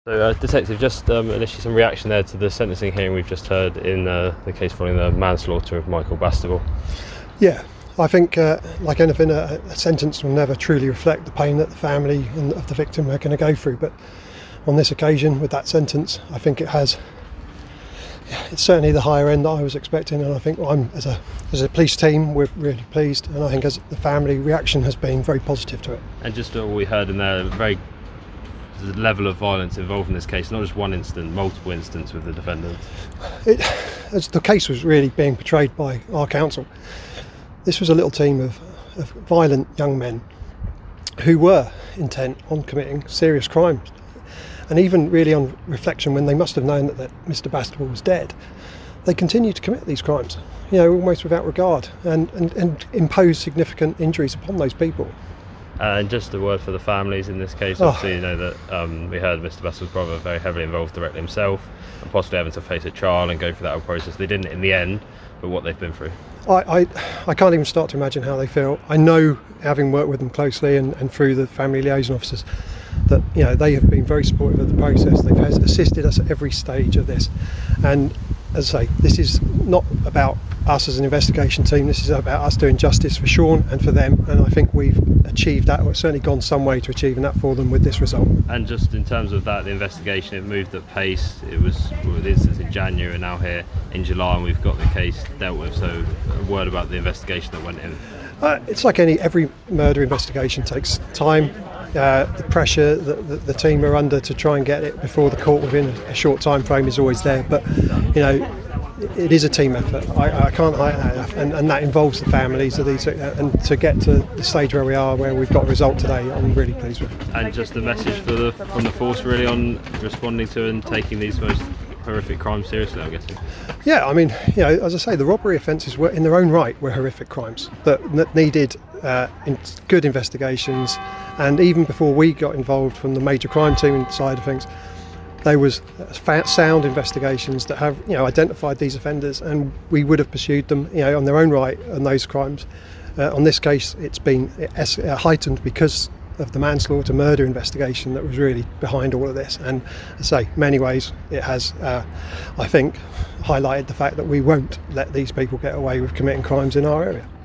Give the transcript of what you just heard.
So, Detective, just initially some reaction there to the sentencing hearing we've just heard in the case following the manslaughter of Michael Bastable. Yeah, I think, like anything, a sentence will never truly reflect the pain that the family and of the victim are going to go through. But on this occasion, with that sentence, I think it's certainly the higher end that I was expecting. And I think as a police team, we're really pleased. And I think as the family, reaction has been very positive to it. And just what we heard in there, the level of violence involved in this case, not just one incident, multiple incidents with the defendants. As the case was really being portrayed by our counsel, this was a little team of violent young men who were intent on committing serious crimes. And even really on reflection, when they must have known that Mr. Bastable was dead, they continued to commit these crimes, almost without regard, and impose significant injuries upon those people. And just a word for the families in this case. Obviously, you know that we heard Mr. Bastable's brother very heavily involved directly himself, and possibly having to face a trial and go through that whole process. They didn't in the end, but what they've been through. I can't even start to imagine how they feel. I know, having worked with them closely and through the family liaison officers, that they have been very supportive of the process. They've assisted us at every stage of this, and as I say, this is not about us as an investigation team. This is about us doing justice for Sean and for them, and I think we've achieved that, or certainly gone some way to achieving that for them with this result. And just in terms of that, the investigation, it moved at pace. It was the instance in January and now here in July, and we've got the case dealt with. So a word about the investigation that went in. It's like every murder investigation takes time. The pressure that the team are under to try and get it before the court within a short time frame is always there, but it is a team effort. I can't hide that enough, and that involves the families of these, and to get to the stage where we are, where we've got a result today, I'm really pleased with. And just a message from the force really on responding to and taking these most horrific crimes seriously, I'm guessing. Yeah, I mean, as I say, the robbery offences were in their own right were horrific crimes that needed good investigations, and even before we got involved from the major crime team side of things, there was sound investigations that have identified these offenders, and we would have pursued them on their own right on those crimes. On this case, it's been heightened because of the manslaughter murder investigation that was really behind all of this, and as I say, in many ways it has I think highlighted the fact that we won't let these people get away with committing crimes in our area.